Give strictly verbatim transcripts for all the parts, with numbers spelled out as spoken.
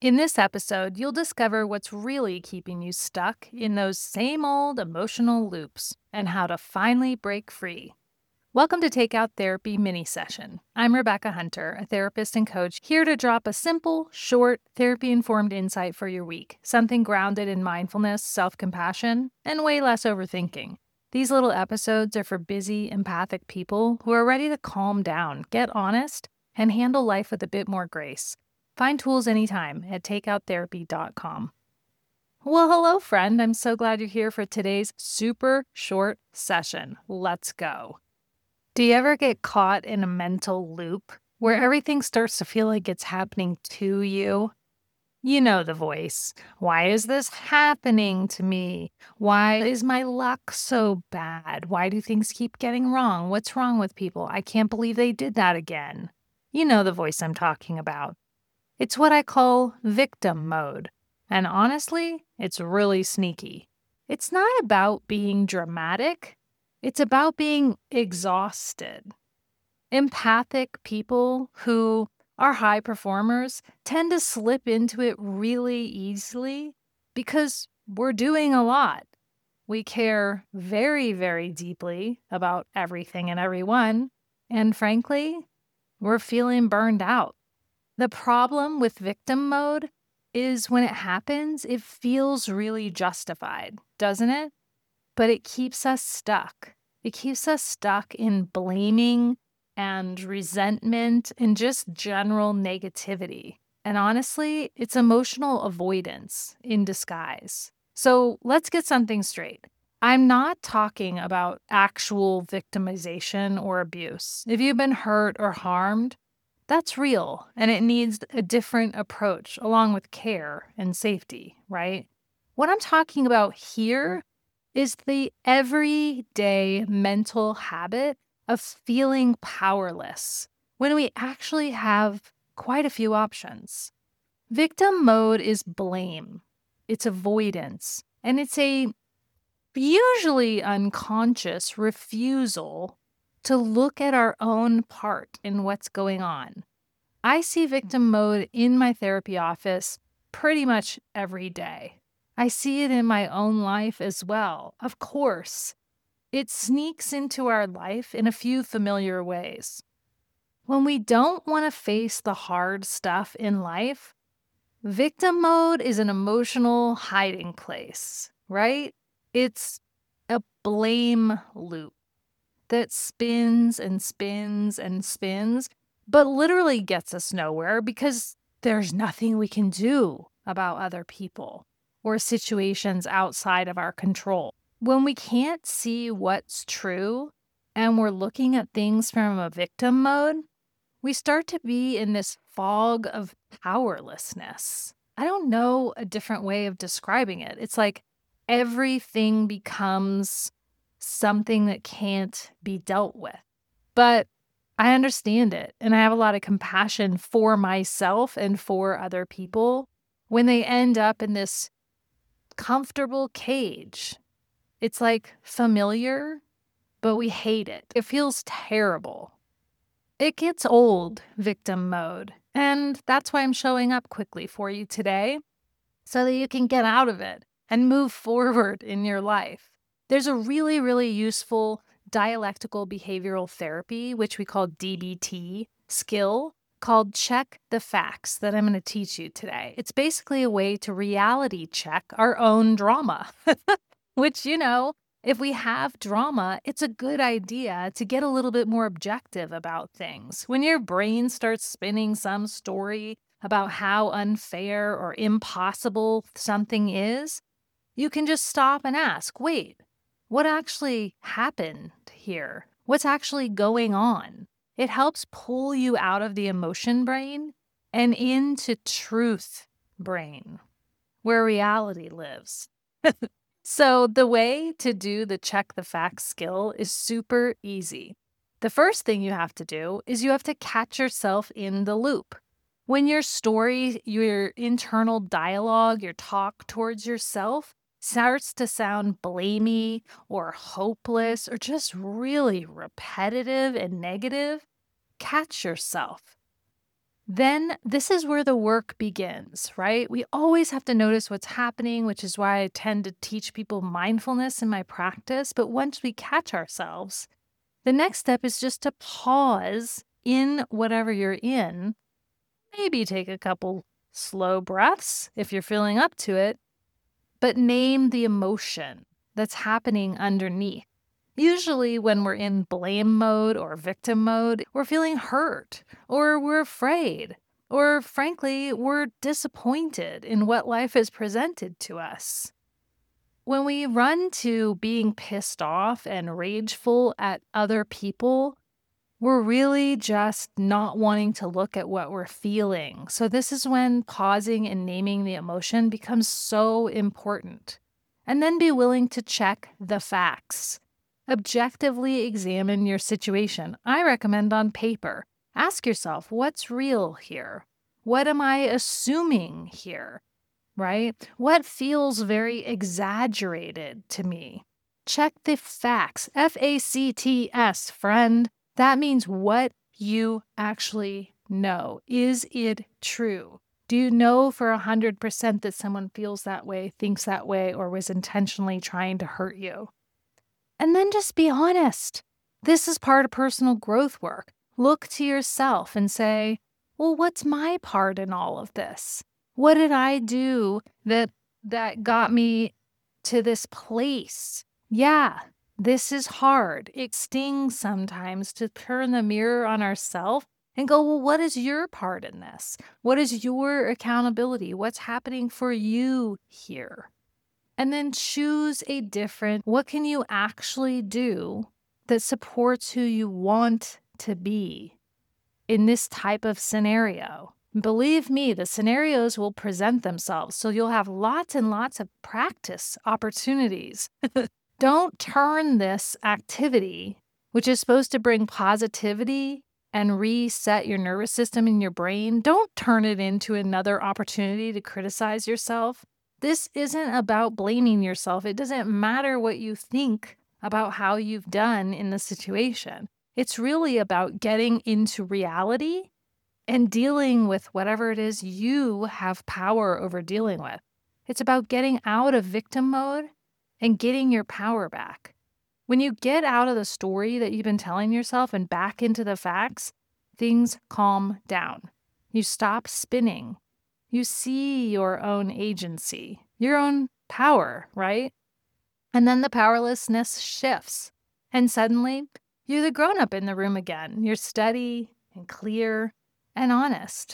In this episode, you'll discover what's really keeping you stuck in those same old emotional loops and how to finally break free. Welcome to Takeout Therapy Mini Session. I'm Rebecca Hunter, a therapist and coach, here to drop a simple, short, therapy informed insight for your week, something grounded in mindfulness, self compassion, and way less overthinking. These little episodes are for busy, empathic people who are ready to calm down, get honest, and handle life with a bit more grace. Find tools anytime at takeout therapy dot com. Well, hello, friend. I'm so glad you're here for today's super short session. Let's go. Do you ever get caught in a mental loop where everything starts to feel like it's happening to you? You know the voice. Why is this happening to me? Why is my luck so bad? Why do things keep getting wrong? What's wrong with people? I can't believe they did that again. You know the voice I'm talking about. It's what I call victim mode. And honestly, it's really sneaky. It's not about being dramatic, it's about being exhausted. Empathic people who are high performers tend to slip into it really easily because we're doing a lot. We care very, very deeply about everything and everyone. And frankly, we're feeling burned out. The problem with victim mode is when it happens, it feels really justified, doesn't it? But it keeps us stuck. It keeps us stuck in blaming and resentment and just general negativity. And honestly, it's emotional avoidance in disguise. So let's get something straight. I'm not talking about actual victimization or abuse. If you've been hurt or harmed, that's real, and it needs a different approach along with care and safety, right? What I'm talking about here is the everyday mental habit of feeling powerless when we actually have quite a few options. Victim mode is blame, it's avoidance, and it's a usually unconscious refusal to look at our own part in what's going on. I see victim mode in my therapy office pretty much every day. I see it in my own life as well. Of course, it sneaks into our life in a few familiar ways. When we don't want to face the hard stuff in life, victim mode is an emotional hiding place, right? It's a blame loop that spins and spins and spins, but literally gets us nowhere because there's nothing we can do about other people or situations outside of our control. When we can't see what's true and we're looking at things from a victim mode, we start to be in this fog of powerlessness. I don't know a different way of describing it. It's like everything becomes something that can't be dealt with. But I understand it, and I have a lot of compassion for myself and for other people when they end up in this comfortable cage. It's like familiar, but we hate it. It feels terrible. It gets old, victim mode, and that's why I'm showing up quickly for you today so that you can get out of it and move forward in your life. There's a really, really useful dialectical behavioral therapy, which we call D B T, skill called Check the Facts that I'm going to teach you today. It's basically a way to reality check our own drama, which, you know, if we have drama, it's a good idea to get a little bit more objective about things. When your brain starts spinning some story about how unfair or impossible something is, you can just stop and ask, wait, what actually happened here? What's actually going on? It helps pull you out of the emotion brain and into truth brain, where reality lives. So the way to do the check the facts skill is super easy. The first thing you have to do is you have to catch yourself in the loop. When your story, your internal dialogue, your talk towards yourself starts to sound blamey or hopeless or just really repetitive and negative, catch yourself. then this is where the work begins, right? We always have to notice what's happening, which is why I tend to teach people mindfulness in my practice. But once we catch ourselves, the next step is just to pause in whatever you're in, maybe take a couple slow breaths if you're feeling up to it, but name the emotion that's happening underneath. Usually when we're in blame mode or victim mode, we're feeling hurt, or we're afraid, or frankly, we're disappointed in what life has presented to us. When we run to being pissed off and rageful at other people, we're really just not wanting to look at what we're feeling. So this is when pausing and naming the emotion becomes so important. And then be willing to check the facts. Objectively examine your situation. I recommend on paper. Ask yourself, what's real here? What am I assuming here? Right? What feels very exaggerated to me? Check the facts. F A C T S, friend. That means what you actually know. Is it true? Do you know for one hundred percent that someone feels that way, thinks that way, or was intentionally trying to hurt you? And then just be honest. This is part of personal growth work. Look to yourself and say, well, what's my part in all of this? What did I do that that got me to this place? Yeah, this is hard. It stings sometimes to turn the mirror on ourselves and go, well, what is your part in this? What is your accountability? What's happening for you here? And then choose a different, what can you actually do that supports who you want to be in this type of scenario? Believe me, the scenarios will present themselves, so you'll have lots and lots of practice opportunities. Don't turn this activity, which is supposed to bring positivity and reset your nervous system in your brain, don't turn it into another opportunity to criticize yourself. This isn't about blaming yourself. It doesn't matter what you think about how you've done in the situation. It's really about getting into reality and dealing with whatever it is you have power over dealing with. It's about getting out of victim mode and getting your power back. When you get out of the story that you've been telling yourself and back into the facts, things calm down. You stop spinning. You see your own agency, your own power, right? And then the powerlessness shifts. And suddenly, you're the grown-up in the room again. You're steady and clear and honest.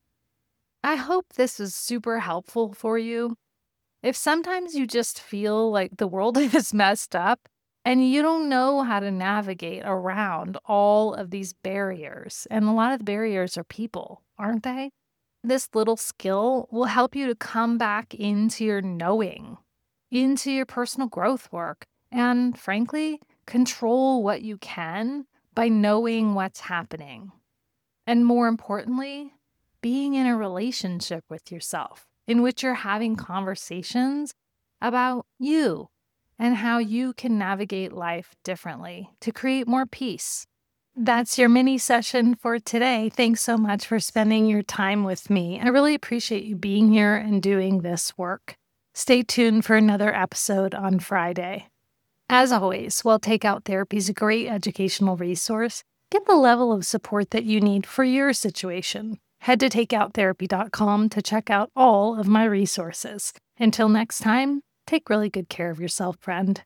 I hope this is super helpful for you. If sometimes you just feel like the world is messed up and you don't know how to navigate around all of these barriers, and a lot of the barriers are people, aren't they? This little skill will help you to come back into your knowing, into your personal growth work, and frankly, control what you can by knowing what's happening. And more importantly, being in a relationship with yourself in which you're having conversations about you and how you can navigate life differently to create more peace. That's your mini session for today. Thanks so much for spending your time with me. I really appreciate you being here and doing this work. Stay tuned for another episode on Friday. As always, while Takeout Therapy is a great educational resource, get the level of support that you need for your situation. Head to takeout therapy dot com to check out all of my resources. Until next time, take really good care of yourself, friend.